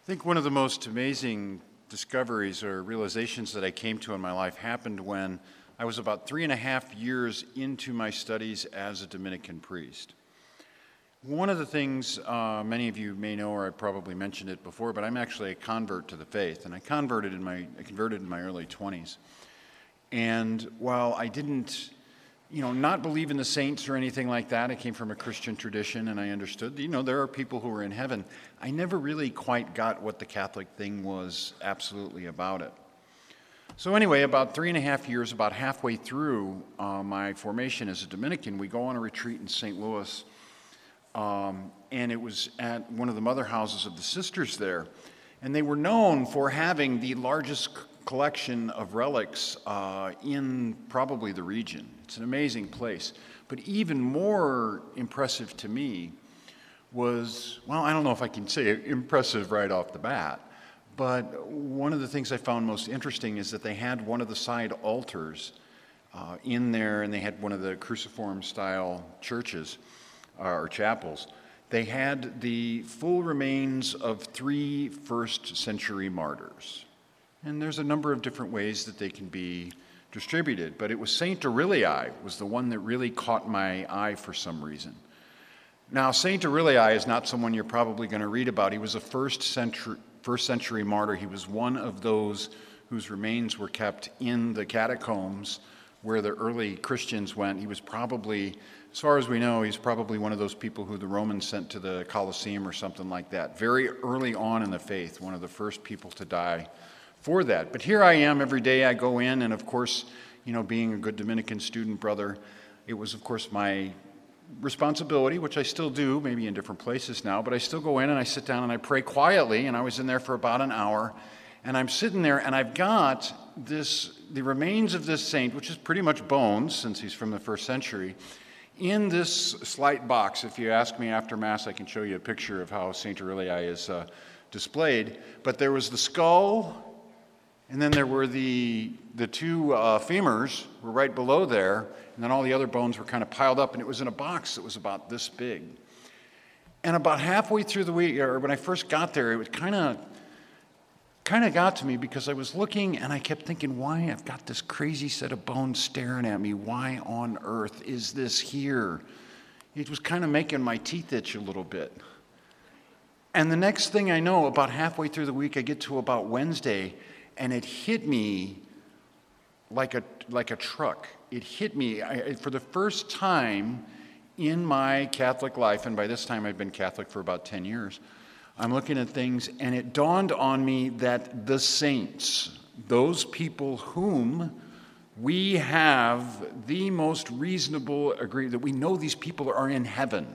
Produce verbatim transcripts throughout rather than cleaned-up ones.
I think one of the most amazing discoveries or realizations that I came to in my life happened when I was about three and a half years into my studies as a Dominican priest. One of the things uh, many of you may know, or I probably mentioned it before, but I'm actually a convert to the faith, and I converted in my I converted in my early twenties. And while I didn't, you know, not believe in the saints or anything like that, I came from a Christian tradition, and I understood, you know, there are people who are in heaven. I never really quite got what the Catholic thing was absolutely about it. So anyway, about three and a half years, about halfway through uh, my formation as a Dominican, we go on a retreat in Saint Louis. Um, and it was at one of the mother houses of the sisters there. And they were known for having the largest c- collection of relics uh, in probably the region. It's an amazing place. But even more impressive to me was, well, I don't know if I can say impressive right off the bat, but one of the things I found most interesting is that they had one of the side altars uh, in there, and they had one of the cruciform-style churches, or chapels. They had the full remains of three first century martyrs. And there's a number of different ways that they can be distributed, but it was Saint Aurelii was the one that really caught my eye for some reason. Now, Saint Aurelii is not someone you're probably going to read about. He was a first century, first century martyr. He was one of those whose remains were kept in the catacombs where the early Christians went. He was probably, as far as we know, he's probably one of those people who the Romans sent to the Colosseum or something like that. Very early on in the faith, one of the first people to die for that. But here I am every day. I go in, and of course, you know, being a good Dominican student brother, it was, of course, my responsibility, which I still do, maybe in different places now, but I still go in and I sit down and I pray quietly, and I was in there for about an hour, and I'm sitting there, and I've got this, the remains of this saint, which is pretty much bones, since he's from the first century, in this slight box. If you ask me after Mass, I can show you a picture of how Saint Aurelii is uh, displayed. But there was the skull, and then there were the the two uh, femurs were right below there, and then all the other bones were kind of piled up, and it was in a box that was about this big. And about halfway through the week, or when I first got there, it was kind of kind of got to me because I was looking and I kept thinking, why? I've got this crazy set of bones staring at me. Why on earth is this here? It was kind of making my teeth itch a little bit. And the next thing I know, about halfway through the week, I get to about Wednesday, and it hit me like a like a truck. It hit me I, for the first time in my Catholic life, and by this time I've been Catholic for about ten years. I'm looking at things, and it dawned on me that the saints, those people whom we have the most reasonable agree that we know these people are in heaven.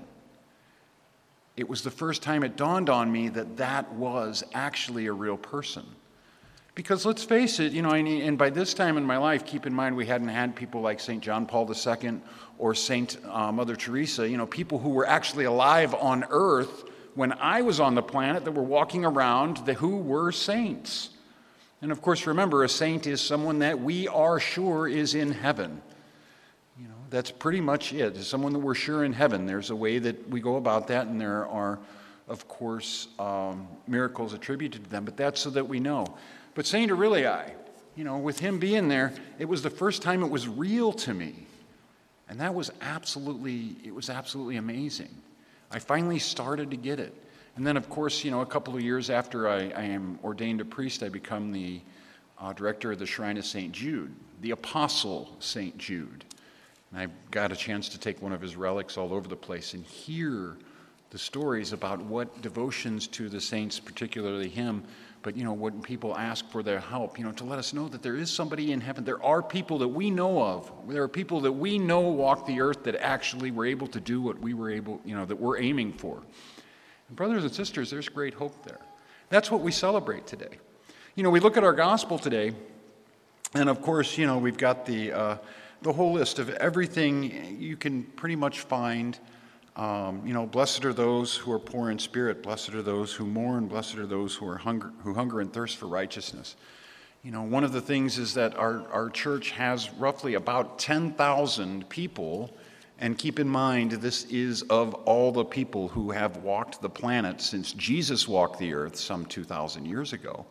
It was the first time it dawned on me that that was actually a real person. Because let's face it, you know, and by this time in my life, keep in mind we hadn't had people like Saint John Paul the Second or Saint uh, Mother Teresa, you know, people who were actually alive on earth when I was on the planet that were walking around that who were saints. And of course, remember, a saint is someone that we are sure is in heaven. You know, that's pretty much it. It's someone that we're sure in heaven. There's a way that we go about that, and there are, of course, um, miracles attributed to them, but that's so that we know. But Saint Aurelii, you know, with him being there, it was the first time it was real to me. And that was absolutely, it was absolutely amazing. I finally started to get it. And then, of course, you know, a couple of years after I, I am ordained a priest, I become the uh, director of the Shrine of Saint Jude, the Apostle Saint Jude. And I got a chance to take one of his relics all over the place and hear the stories about what devotions to the saints, particularly him, but, you know, when people ask for their help, you know, to let us know that there is somebody in heaven. There are people that we know of. There are people that we know walk the earth that actually were able to do what we were able, you know, that we're aiming for. And brothers and sisters, there's great hope there. That's what we celebrate today. You know, we look at our gospel today, and of course, you know, we've got the uh, the whole list of everything you can pretty much find. Um, you know, blessed are those who are poor in spirit. Blessed are those who mourn. Blessed are those who are hunger, who hunger and thirst for righteousness. You know, one of the things is that our, our church has roughly about ten thousand people And keep in mind, this is of all the people who have walked the planet since Jesus walked the earth some two thousand years ago.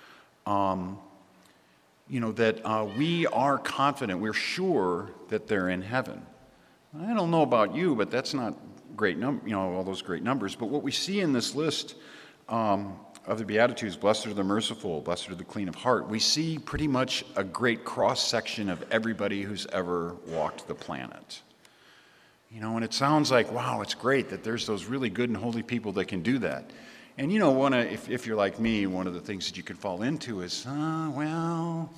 Um, you know, that uh, we are confident, we're sure that they're in heaven. I don't know about you, but that's not great num- you know, all those great numbers. But what we see in this list um, of the Beatitudes, blessed are the merciful, blessed are the clean of heart, we see pretty much a great cross-section of everybody who's ever walked the planet. You know, and it sounds like, wow, it's great that there's those really good and holy people that can do that. And, you know, one of, if, if you're like me, one of the things that you could fall into is, uh, well,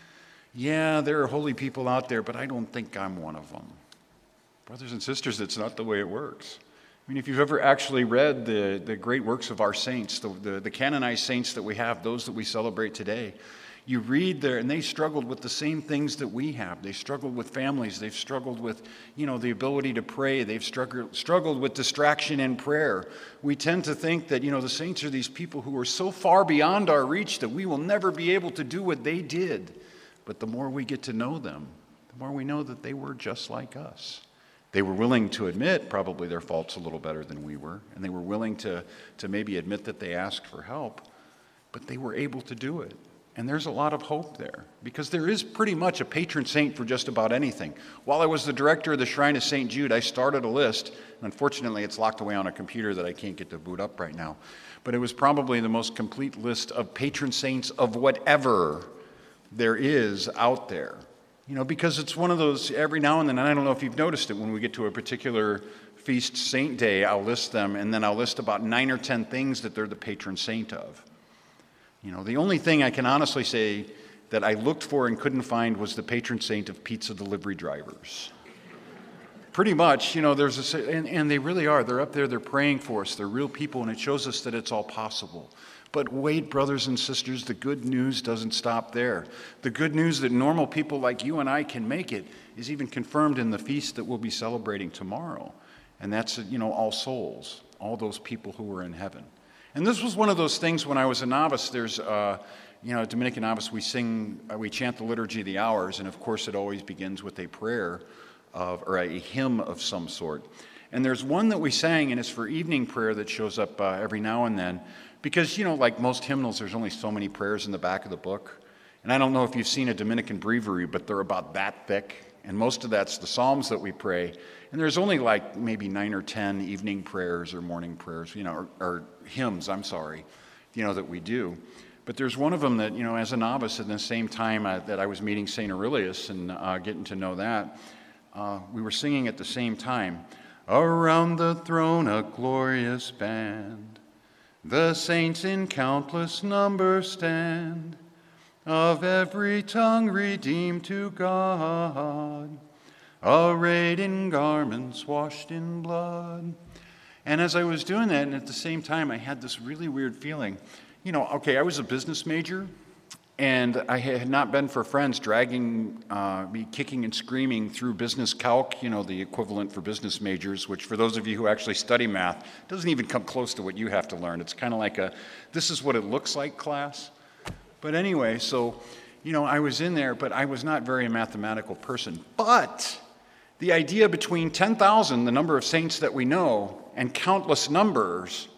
yeah, there are holy people out there, but I don't think I'm one of them. Brothers and sisters, that's not the way it works. I mean, if you've ever actually read the, the great works of our saints, the, the, the canonized saints that we have, those that we celebrate today, you read there, and they struggled with the same things that we have. They struggled with families. They've struggled with, you know, the ability to pray. They've struggled, struggled with distraction in prayer. We tend to think that, you know, the saints are these people who are so far beyond our reach that we will never be able to do what they did. But the more we get to know them, the more we know that they were just like us. They were willing to admit probably their faults a little better than we were, and they were willing to, to maybe admit that they asked for help, but they were able to do it. And there's a lot of hope there, because there is pretty much a patron saint for just about anything. While I was the director of the Shrine of Saint Jude, I started a list. And unfortunately, it's locked away on a computer that I can't get to boot up right now. But it was probably the most complete list of patron saints of whatever there is out there. You know, because it's one of those, every now and then, and I don't know if you've noticed it, when we get to a particular feast saint day, I'll list them, and then I'll list about nine or ten things that they're the patron saint of. You know, the only thing I can honestly say that I looked for and couldn't find was the patron saint of pizza delivery drivers. Pretty much, you know, there's a, and, and they really are. They're up there, they're praying for us. They're real people, and it shows us that it's all possible. But wait, brothers and sisters, the good news doesn't stop there. The good news that normal people like you and I can make it is even confirmed in the feast that we'll be celebrating tomorrow. And that's, you know, All Souls, all those people who are in heaven. And this was one of those things when I was a novice. There's, uh, you know, a Dominican novice, we sing, uh, we chant the Liturgy of the Hours, and of course it always begins with a prayer of, or a hymn of some sort. And there's one that we sang, and it's for evening prayer that shows up uh, every now and then. Because, you know, like most hymnals, there's only so many prayers in the back of the book. And I don't know if you've seen a Dominican breviary, but they're about that thick. And most of that's the Psalms that we pray. And there's only like maybe nine or ten evening prayers or morning prayers, you know, or, or hymns, I'm sorry, you know, that we do. But there's one of them that, you know, as a novice, at the same time uh, that I was meeting Saint Aurelius and uh, getting to know that, uh, we were singing at the same time, "Around the throne a glorious band, the saints in countless number stand, of every tongue redeemed to God, arrayed in garments washed in blood." And as I was doing that, and at the same time, I had this really weird feeling. You know, okay, I was a business major, and I had not been for friends dragging uh, me kicking and screaming through business calc, you know, the equivalent for business majors, which for those of you who actually study math, doesn't even come close to what you have to learn. It's kind of like a, this is what it looks like class. But anyway, so, you know, I was in there, but I was not very a mathematical person. But the idea between ten thousand, the number of saints that we know, and countless numbers,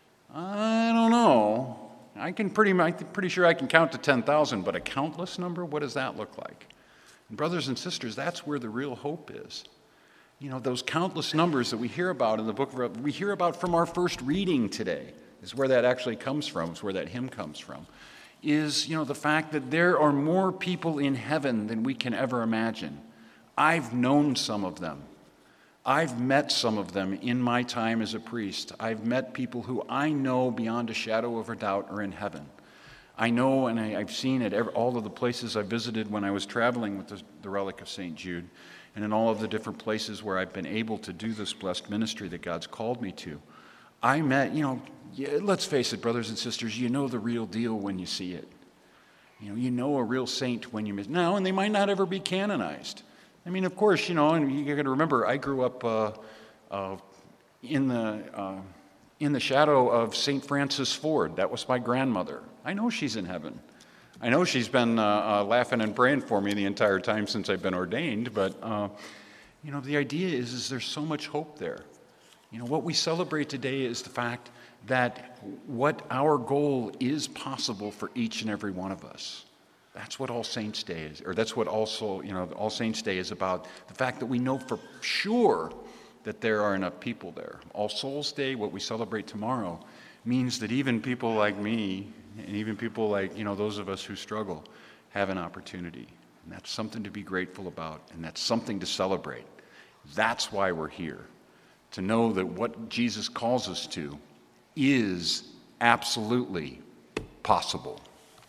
I don't know. I can pretty, I'm pretty sure I can count to ten thousand, but a countless number, what does that look like? And brothers and sisters, that's where the real hope is. You know, those countless numbers that we hear about in the book of, we hear about from our first reading today, is where that actually comes from, is where that hymn comes from, is, you know, the fact that there are more people in heaven than we can ever imagine. I've known some of them. I've met some of them in my time as a priest. I've met people who I know beyond a shadow of a doubt are in heaven. I know, and I, I've seen at every, all of the places I visited when I was traveling with the, the Relic of Saint Jude, and in all of the different places where I've been able to do this blessed ministry that God's called me to. I met, you know, yeah, let's face it, brothers and sisters, you know the real deal when you see it. You know, you know a real saint when you meet. Now, and they might not ever be canonized. I mean, of course, you know, and you got to remember, I grew up uh, uh, in the uh, in the shadow of Saint Frances Ford. That was my grandmother. I know she's in heaven. I know she's been uh, uh, laughing and praying for me the entire time since I've been ordained. But uh, You know, the idea is, is there's so much hope there. You know, what we celebrate today is the fact that what our goal is possible for each and every one of us. That's what All Saints Day is, or that's what also, you know, All Saints Day is about, the fact that we know for sure that there are enough people there. All Souls Day, what we celebrate tomorrow, means that even people like me, and even people like, you know, those of us who struggle, have an opportunity. And that's something to be grateful about, and that's something to celebrate. That's why we're here, to know that what Jesus calls us to is absolutely possible.